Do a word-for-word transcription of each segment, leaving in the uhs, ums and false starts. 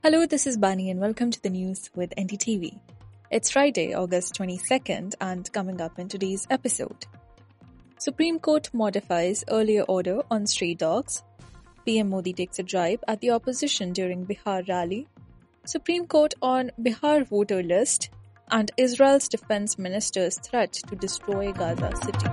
Hello, this is Bani and welcome to the news with N D T V. It's Friday, August twenty-second, and coming up in today's episode. Supreme Court modifies earlier order on stray dogs. P M Modi takes a drive at the opposition during Bihar rally. Supreme Court on Bihar voter list, and Israel's defense minister's threat to destroy Gaza City.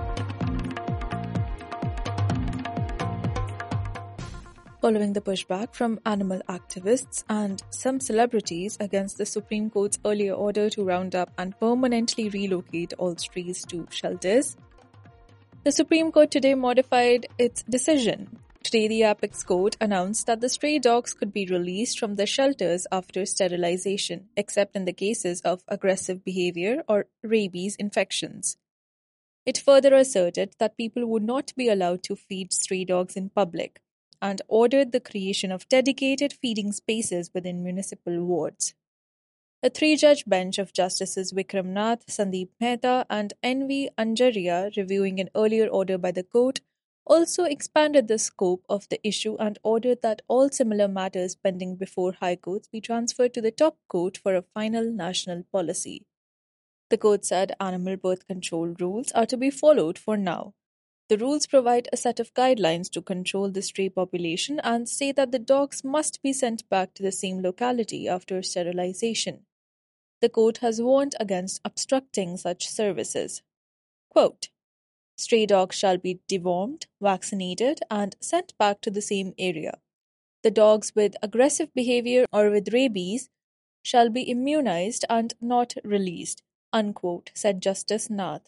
Following the pushback from animal activists and some celebrities against the Supreme Court's earlier order to round up and permanently relocate all strays to shelters, the Supreme Court today modified its decision. Today, the Apex Court announced that the stray dogs could be released from the shelters after sterilization, except in the cases of aggressive behavior or rabies infections. It further asserted that people would not be allowed to feed stray dogs in public, and ordered the creation of dedicated feeding spaces within municipal wards. A three-judge bench of Justices Vikram Nath, Sandeep Mehta and N V Anjaria, reviewing an earlier order by the court, also expanded the scope of the issue and ordered that all similar matters pending before high courts be transferred to the top court for a final national policy. The court said animal birth control rules are to be followed for now. The rules provide a set of guidelines to control the stray population and say that the dogs must be sent back to the same locality after sterilization. The court has warned against obstructing such services. Quote, "Stray dogs shall be dewormed, vaccinated, and sent back to the same area. The dogs with aggressive behavior or with rabies shall be immunized and not released," unquote, said Justice Nath.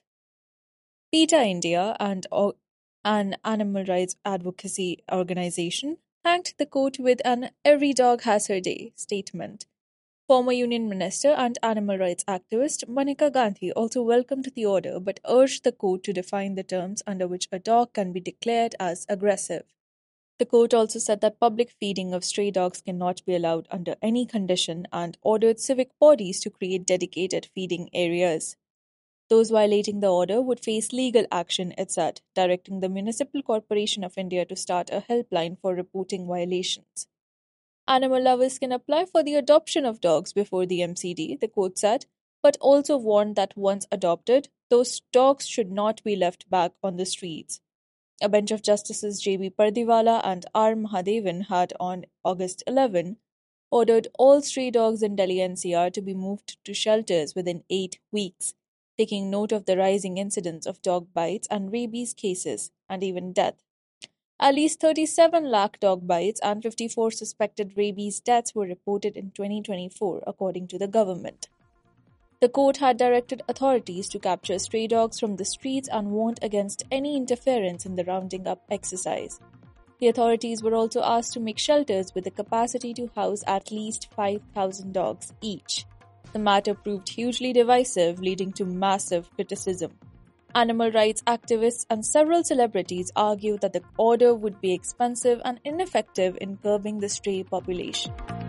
PETA India and an animal rights advocacy organization thanked the court with an "Every Dog Has Her Day" statement. Former Union Minister and animal rights activist Maneka Gandhi also welcomed the order but urged the court to define the terms under which a dog can be declared as aggressive. The court also said that public feeding of stray dogs cannot be allowed under any condition and ordered civic bodies to create dedicated feeding areas. Those violating the order would face legal action, it said, directing the Municipal Corporation of India to start a helpline for reporting violations. Animal lovers can apply for the adoption of dogs before the M C D, the court said, but also warned that once adopted, those dogs should not be left back on the streets. A bench of Justices J B Pardiwala and R Mahadevan had on August eleventh ordered all stray dogs in Delhi N C R to be moved to shelters within eight weeks. Taking note of the rising incidence of dog bites and rabies cases, and even death. At least thirty-seven lakh dog bites and fifty-four suspected rabies deaths were reported in twenty twenty-four, according to the government. The court had directed authorities to capture stray dogs from the streets and warned against any interference in the rounding up exercise. The authorities were also asked to make shelters with the capacity to house at least five thousand dogs each. The matter proved hugely divisive, leading to massive criticism. Animal rights activists and several celebrities argued that the order would be expensive and ineffective in curbing the stray population.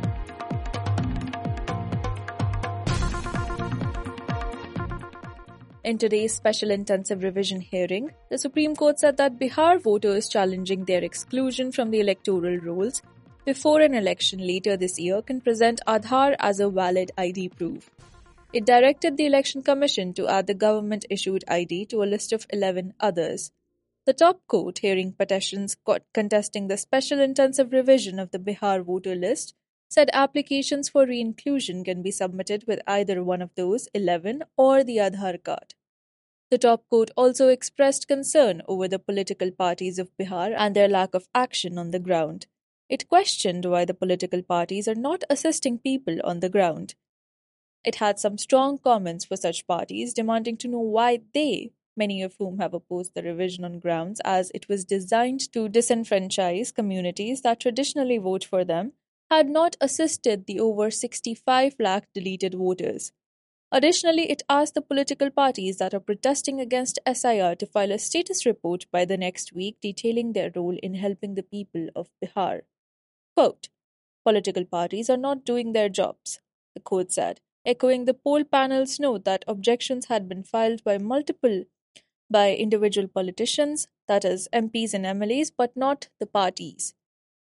In today's special intensive revision hearing, the Supreme Court said that Bihar voters challenging their exclusion from the electoral rolls before an election later this year can present Aadhaar as a valid I D proof. It directed the Election Commission to add the government-issued I D to a list of eleven others. The top court, hearing petitions contesting the special intensive revision of the Bihar voter list, said applications for re-inclusion can be submitted with either one of those eleven or the Aadhaar card. The top court also expressed concern over the political parties of Bihar and their lack of action on the ground. It questioned why the political parties are not assisting people on the ground. It had some strong comments for such parties, demanding to know why they, many of whom have opposed the revision on grounds as it was designed to disenfranchise communities that traditionally vote for them, had not assisted the over sixty-five lakh deleted voters. Additionally, it asked the political parties that are protesting against S I R to file a status report by the next week detailing their role in helping the people of Bihar. Quote, "Political parties are not doing their jobs," the court said, echoing the poll panel's note that objections had been filed by multiple by individual politicians, that is, M Ps and M L As, but not the parties.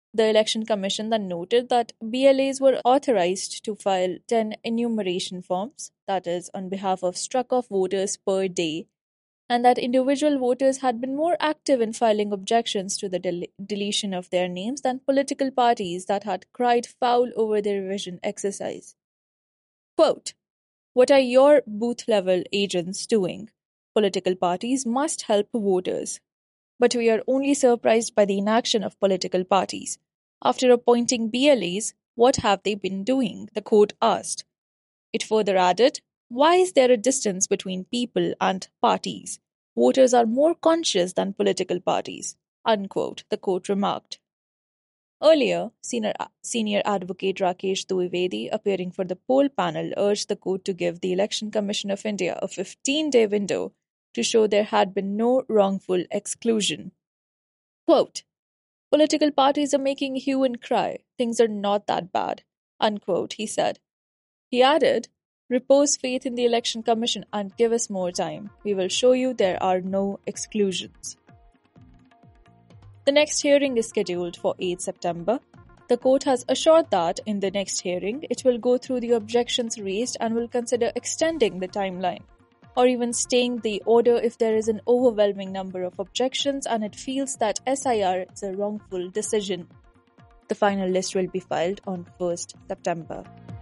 The Election Commission then noted that B L As were authorized to file ten enumeration forms, that is, on behalf of struck-off voters per day, and that individual voters had been more active in filing objections to the del- deletion of their names than political parties that had cried foul over the revision exercise. Quote, "What are your booth-level agents doing? Political parties must help voters. But we are only surprised by the inaction of political parties. After appointing B L As, what have they been doing?" the court asked. It further added, "Why is there a distance between people and parties? Voters are more conscious than political parties," unquote, the court remarked. Earlier, senior, senior advocate Rakesh Dwivedi, appearing for the poll panel, urged the court to give the Election Commission of India a fifteen-day window to show there had been no wrongful exclusion. Quote, "Political parties are making hue and cry. Things are not that bad," unquote, he said. He added, "Repose faith in the Election Commission and give us more time. We will show you there are no exclusions." The next hearing is scheduled for eighth September. The court has assured that in the next hearing, it will go through the objections raised and will consider extending the timeline, or even staying the order if there is an overwhelming number of objections and it feels that S I R is a wrongful decision. The final list will be filed on first September.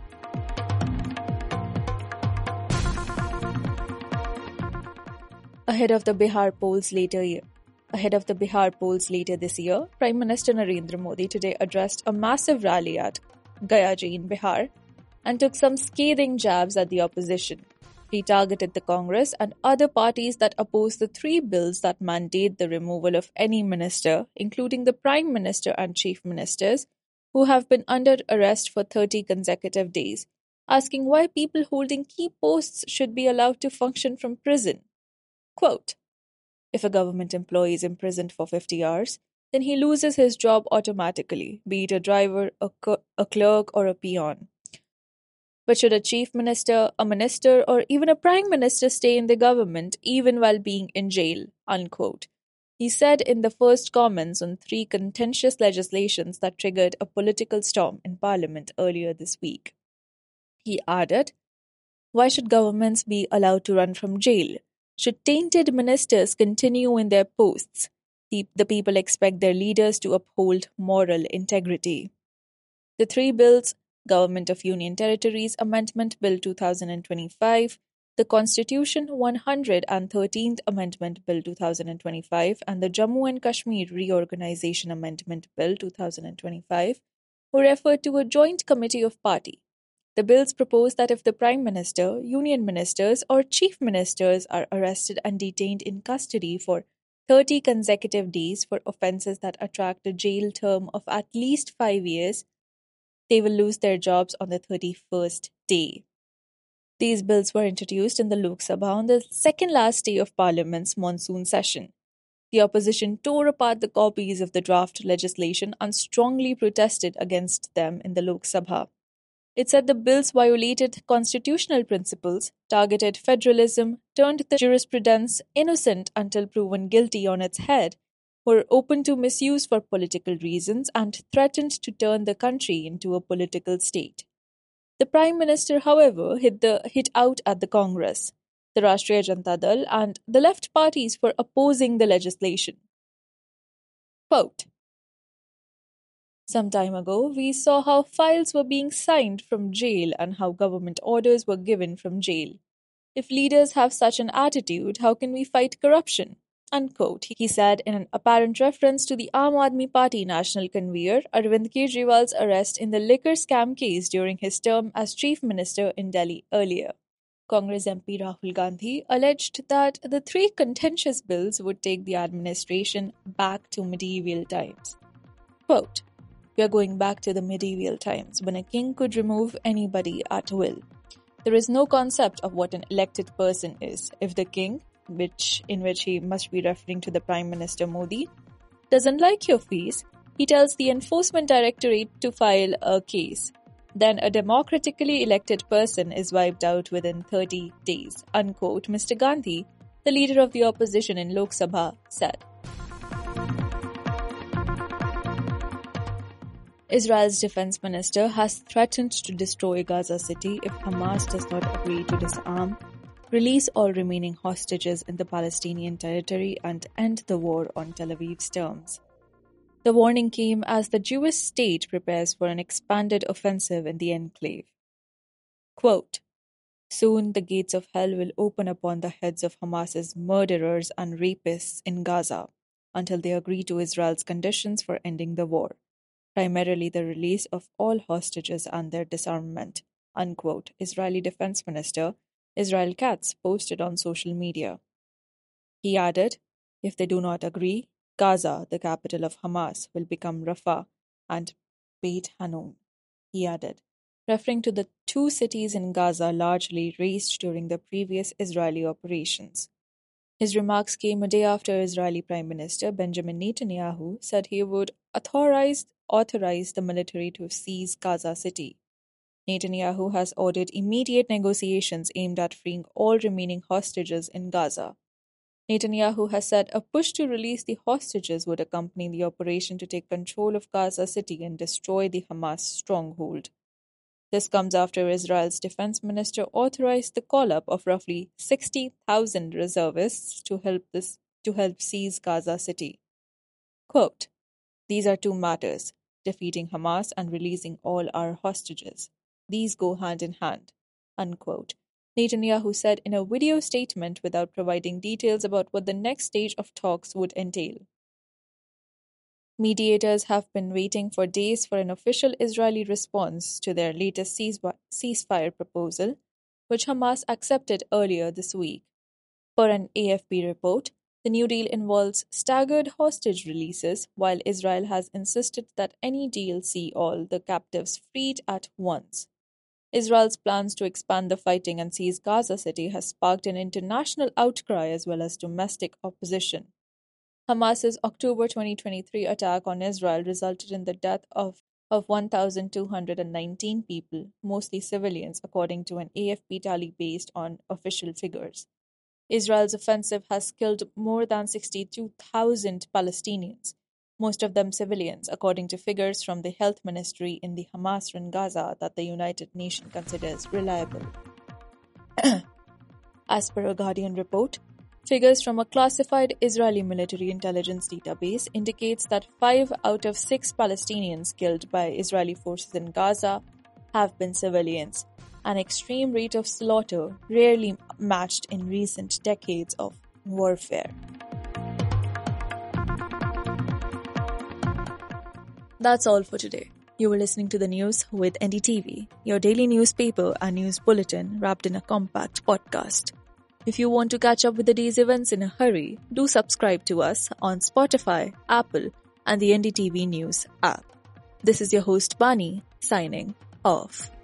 Ahead of the Bihar polls later year. Ahead of the Bihar polls later this year, Prime Minister Narendra Modi today addressed a massive rally at Gayaji in Bihar and took some scathing jabs at the opposition. He targeted the Congress and other parties that oppose the three bills that mandate the removal of any minister, including the Prime Minister and Chief Ministers, who have been under arrest for thirty consecutive days, asking why people holding key posts should be allowed to function from prison. Quote, "If a government employee is imprisoned for fifty hours, then he loses his job automatically, be it a driver, a, co- a clerk, or a peon. But should a chief minister, a minister, or even a prime minister stay in the government even while being in jail?" Unquote. He said in the first comments on three contentious legislations that triggered a political storm in Parliament earlier this week. He added, "Why should governments be allowed to run from jail? Should tainted ministers continue in their posts? The, the people expect their leaders to uphold moral integrity." The three bills, Government of Union Territories Amendment Bill two thousand twenty-five, the Constitution one hundred thirteenth Amendment Bill two thousand twenty-five, and the Jammu and Kashmir Reorganization Amendment Bill two thousand twenty-five, were referred to a joint committee of party. The bills propose that if the Prime Minister, Union Ministers, or Chief Ministers are arrested and detained in custody for thirty consecutive days for offences that attract a jail term of at least five years, they will lose their jobs on the thirty-first day. These bills were introduced in the Lok Sabha on the second last day of Parliament's monsoon session. The opposition tore apart the copies of the draft legislation and strongly protested against them in the Lok Sabha. It said the bills violated constitutional principles, targeted federalism, turned the jurisprudence innocent until proven guilty on its head, were open to misuse for political reasons, and threatened to turn the country into a political state. The Prime Minister, however, hit, the, hit out at the Congress, the Rashtriya Janata Dal, and the left parties for opposing the legislation. Quote, "Some time ago, we saw how files were being signed from jail and how government orders were given from jail. If leaders have such an attitude, how can we fight corruption?" Unquote, he said in an apparent reference to the Aam Aadmi Party national convener Arvind Kejriwal's arrest in the liquor scam case during his term as Chief Minister in Delhi earlier. Congress M P Rahul Gandhi alleged that the three contentious bills would take the administration back to medieval times. Quote, "We are going back to the medieval times when a king could remove anybody at will. There is no concept of what an elected person is. If the king, which in which he must be referring to the Prime Minister Modi, doesn't like your face, he tells the Enforcement Directorate to file a case. Then a democratically elected person is wiped out within thirty days." Unquote, Mister Gandhi, the leader of the opposition in Lok Sabha, said. Israel's defense minister has threatened to destroy Gaza City if Hamas does not agree to disarm, release all remaining hostages in the Palestinian territory, and end the war on Tel Aviv's terms. The warning came as the Jewish state prepares for an expanded offensive in the enclave. Quote, "Soon the gates of hell will open upon the heads of Hamas's murderers and rapists in Gaza until they agree to Israel's conditions for ending the war, primarily the release of all hostages and their disarmament," unquote, Israeli Defense Minister Israel Katz posted on social media. He added, "If they do not agree, Gaza, the capital of Hamas, will become Rafah and Beit Hanun," he added, referring to the two cities in Gaza largely razed during the previous Israeli operations. His remarks came a day after Israeli Prime Minister Benjamin Netanyahu said he would authorize, authorize the military to seize Gaza City. Netanyahu has ordered immediate negotiations aimed at freeing all remaining hostages in Gaza. Netanyahu has said a push to release the hostages would accompany the operation to take control of Gaza City and destroy the Hamas stronghold. This comes after Israel's defense minister authorized the call-up of roughly sixty thousand reservists to help this to help seize Gaza City. Quote, "These are two matters, defeating Hamas and releasing all our hostages. These go hand in hand," unquote, Netanyahu said in a video statement without providing details about what the next stage of talks would entail. Mediators have been waiting for days for an official Israeli response to their latest ceasefire proposal, which Hamas accepted earlier this week. Per an A F P report, the new deal involves staggered hostage releases, while Israel has insisted that any deal see all the captives freed at once. Israel's plans to expand the fighting and seize Gaza City has sparked an international outcry as well as domestic opposition. Hamas's October twenty twenty-three attack on Israel resulted in the death of, of one thousand two hundred nineteen people, mostly civilians, according to an A F P tally based on official figures. Israel's offensive has killed more than sixty-two thousand Palestinians, most of them civilians, according to figures from the health ministry in the Hamas-run Gaza that the United Nations considers reliable. As per a Guardian report, figures from a classified Israeli military intelligence database indicates that five out of six Palestinians killed by Israeli forces in Gaza have been civilians, an extreme rate of slaughter rarely matched in recent decades of warfare. That's all for today. You were listening to the news with N D T V, your daily newspaper and news bulletin wrapped in a compact podcast. If you want to catch up with the day's events in a hurry, do subscribe to us on Spotify, Apple, and the N D T V News app. This is your host Bani, signing off.